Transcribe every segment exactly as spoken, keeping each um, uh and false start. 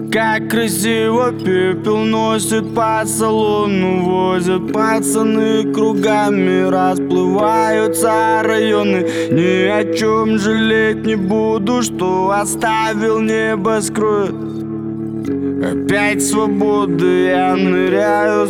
Как красиво пепел носит по салону, возят пацаны кругами, расплываются районы. Ни о чем жалеть не буду, что оставил небоскреб. Опять свободы, я ныряю с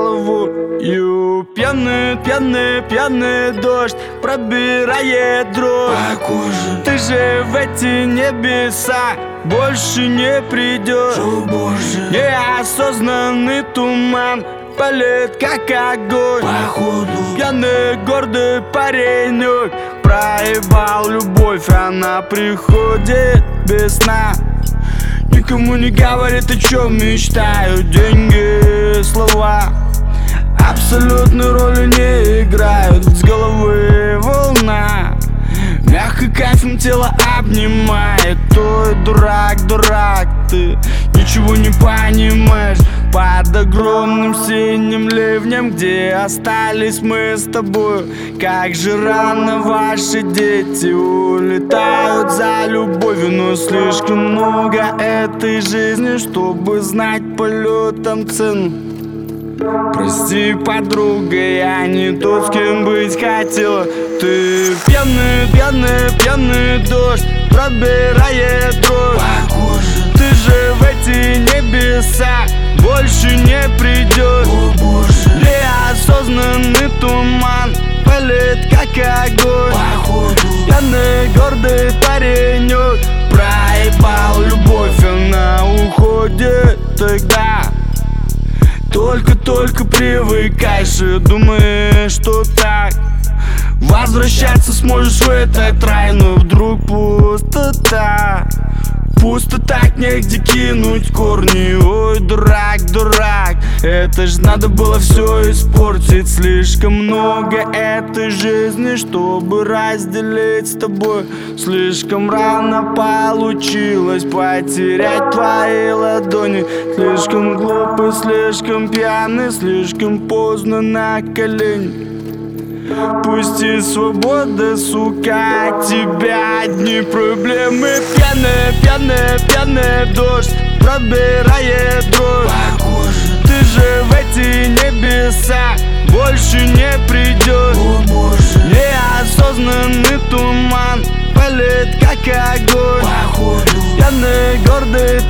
головою. Пьяный, пьяный, пьяный дождь пробирает дрожь по коже. Ты же в эти небеса больше не придешь. О, Боже. Неосознанный туман палит, как огонь. Походу пьяный гордый паренек проебал любовь, она приходит без сна. Никому не говорит, о чем мечтаю. Деньги, слова абсолютной роли не играют. С головы волна мягко кайфом тело обнимает. Ой, дурак, дурак, ты ничего не понимаешь. Под огромным синим ливнем, где остались мы с тобой. Как же рано ваши дети улетают за любовью. Но слишком много этой жизни, чтобы знать полетом цену. Прости, подруга, я не тот, с кем быть хотела. Ты пьяный, пьяный, пьяный дождь пробирает дрожь по коже. Ты же в эти небеса больше не придешь. О, Боже. Неосознанный туман палит, как огонь. Походу пьяный гордый паренек проебал любовь, она уходит тогда. Только-только привыкаешь и думаешь, что так возвращаться сможешь в этот рай. Но вдруг пустота, пусто так, негде кинуть корни. Ой, дурак, дурак, это ж надо было все испортить. Слишком много этой жизни, чтобы разделить с тобой. Слишком рано получилось потерять твои ладони. Слишком глупый, слишком пьяный, слишком поздно на колени. Пусти свобода, сука, от тебя одни проблемы. Пьяный, пьяный, пьяный дождь пробирает дрожь по коже. Ты же в эти небеса больше не придешь. О, Боже. Неосознанный туман палит, как огонь. Походу пьяный гордый